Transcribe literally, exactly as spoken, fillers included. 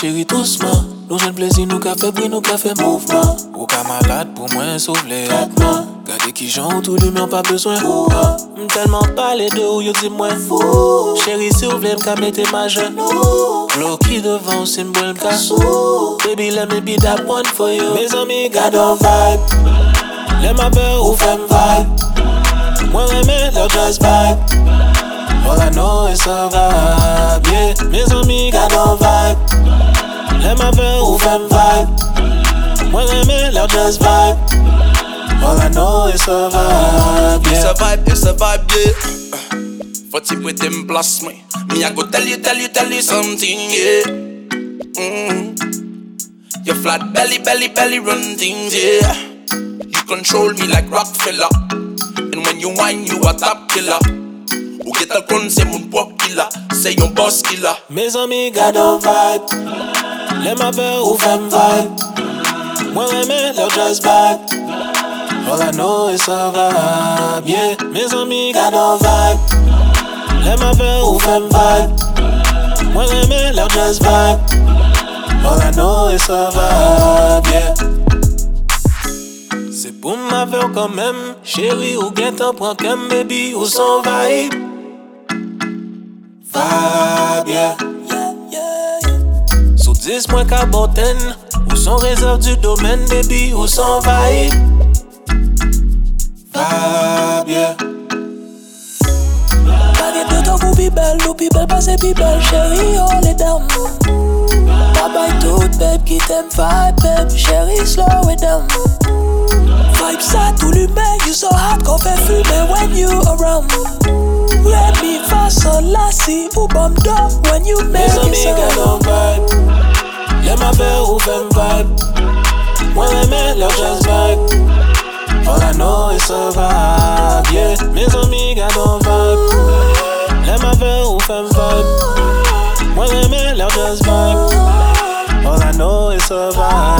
chérie doucement. Nous jeunes plaisir, nous qu'a fait bruit, nous qu'a fait mouvement. Ou qu'a malade pour moi, sauve les traitements. Gardez qui j'en tout lui, mais on pas besoin. M'm tellement parlé de où yo dis moi fou. Chérie, si vous voulez m'ka mette ma jeune. Bloqué devant, c'est m'boule m'ka sou. Baby, let me be that one for you. Mes amis, garde un vibe. Les ma peur ou fait vibe. Moi, j'aime leur jazz vibe. All I know is a vibe, yeah. Mes amis, garde un vibe. Les ma peur ou fait vibe. Moi, j'aime leur jazz vibe. All I know is a vibe, yeah. It's a vibe, it's a vibe, yeah. Faut you put in plus me. Me I go tell you, tell you, tell you something, yeah. Mm. Your flat belly, belly, belly run things, yeah. You control me like Rockefeller. And when you whine, you a top killer. Ou get a con, c'est mon pop killer. C'est yon boss killer. Mes amis, garde un vibe. Les ma peur ou femme vibe. Moi, j'aime leur jazz vibe. All I know is a vibe, yeah. Mes amis, garde un vibe. Les ma peur ou femme vibe. Moi, j'aime leur jazz vibe. All I know is a vibe, yeah. C'est pour ma faire quand même. Chérie, ou get un point comme baby ou son vibe. Vibe, yeah. Sous dix points cabotaine. Ou son réserve du domaine, baby, ou son vibe. Vibe, yeah. Baguette de temps pour bibel, ou bibel passe bibel, chérie, hold it down. Bye toute babe qui t'aime vibe, babe, chérie, slow it down. Vibe ça tout l'humain, you so hot qu'on fait fumer when you around. Let me façon lassie ou bombe d'or when you make it Mes amis gardent vibe. Les ma peur ou femme vibe. Moi j'aime leur jazz vibe. All I know is a vibe, yeah. Mes amis gardent vibe. Les ma peur ou femme vibe. Moi j'aime leur jazz vibe. All I know is a vibe.